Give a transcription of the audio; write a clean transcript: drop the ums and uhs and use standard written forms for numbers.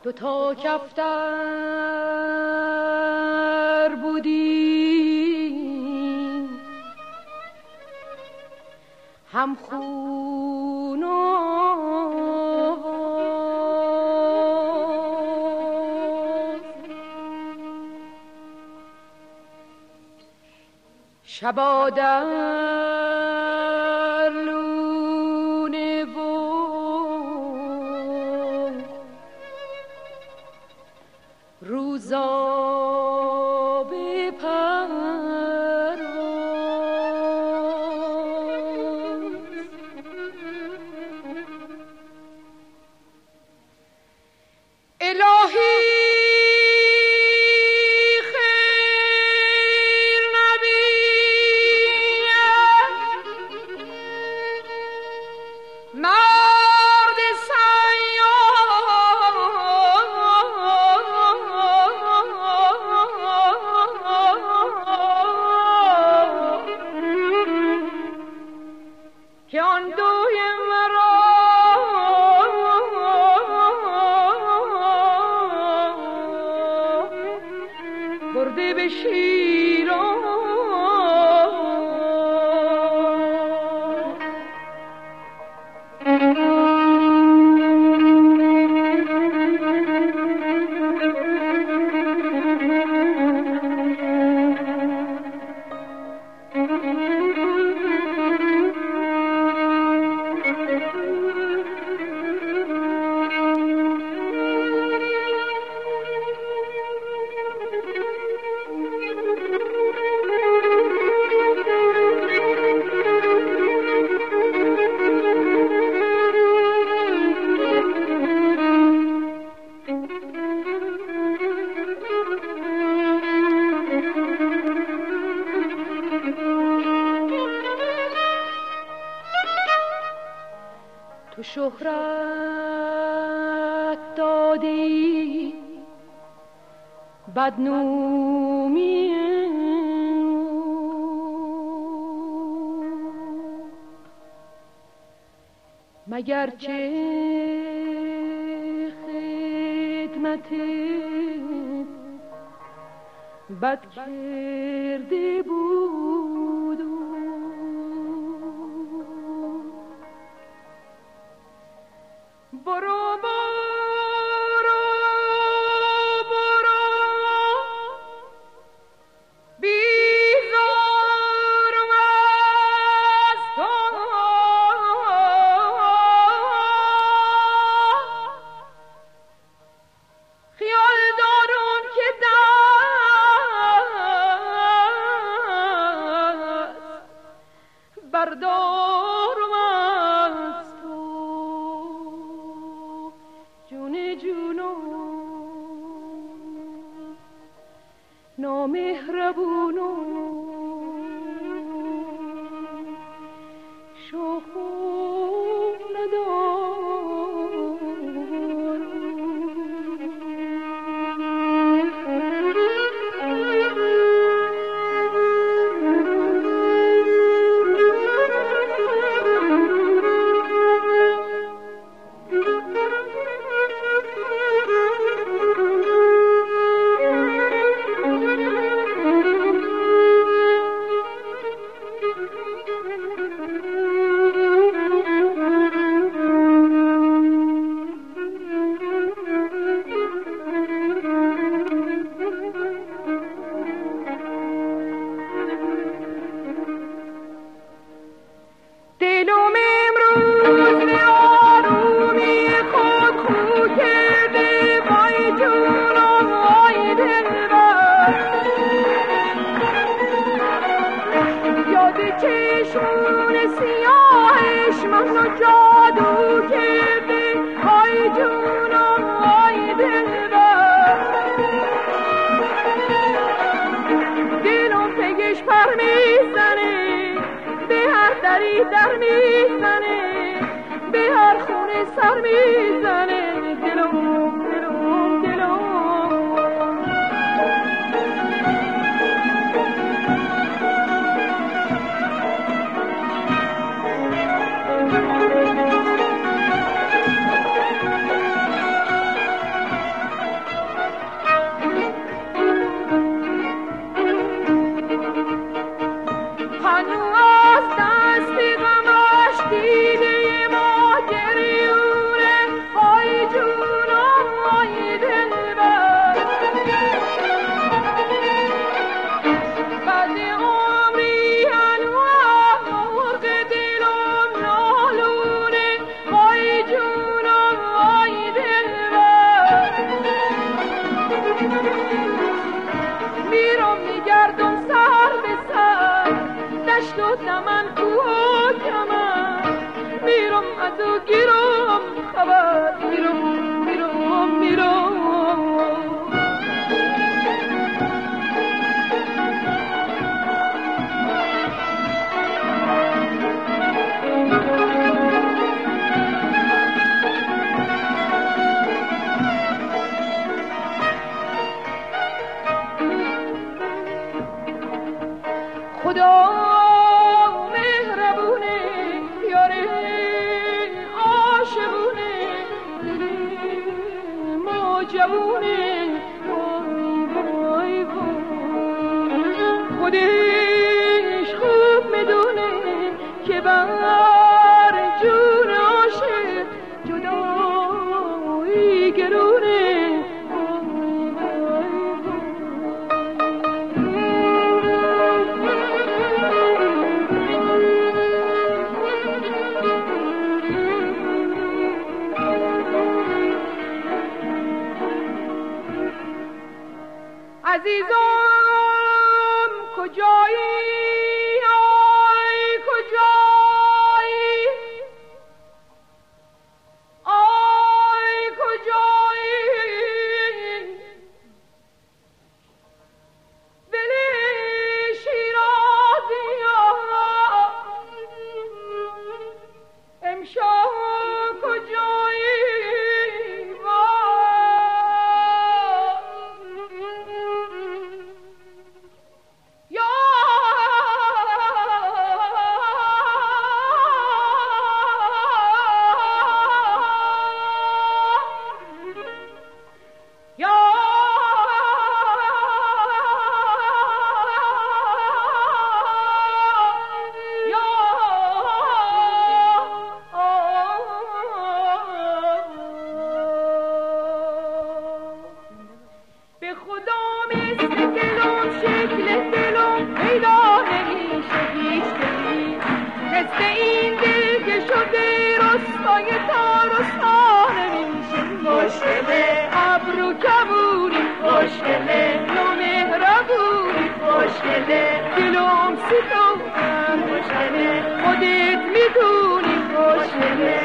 تا کفتر بودیم هم خون و شبا در لونه و روزا به پرواز الهی برده به شیران تو شهرت دادی بدنامی مگر چه خدمت بد کرده بود برو برو برو بیزارم از تو خیال دارم که دست بردارم از تو جون نامهربونو شوخ ندارم در میزنه به هر خونه سر میزنه دلم دلم دلم هنوز دستی غمش دیده ما گریونه وای جونم وای دلبر بعد عمری هنوز مرغ دلم نالونه وای جونم وای دلبر میرم میگردم سر به سر دشت و دمن کوه و کمن میرم از او گیرم خبر میرم خدا مهربونه یاره عاشقونه ما جوونه وای خودش خوب میدونه که بر جون عاشق جدایی گرونه عزیزم کجایی آی کجایی آی کجایی دل شیرازی امشب کجایی به خدا مثل دلم شکل دلم پیدا نمیشه هیچ دلی مثل این دل که شده رسوای تا رسوا نمیشه مشکله ابرو کبوری مشکله نامهربونی مشکله دلم ستوتن مشکله خودت میدونی مشکله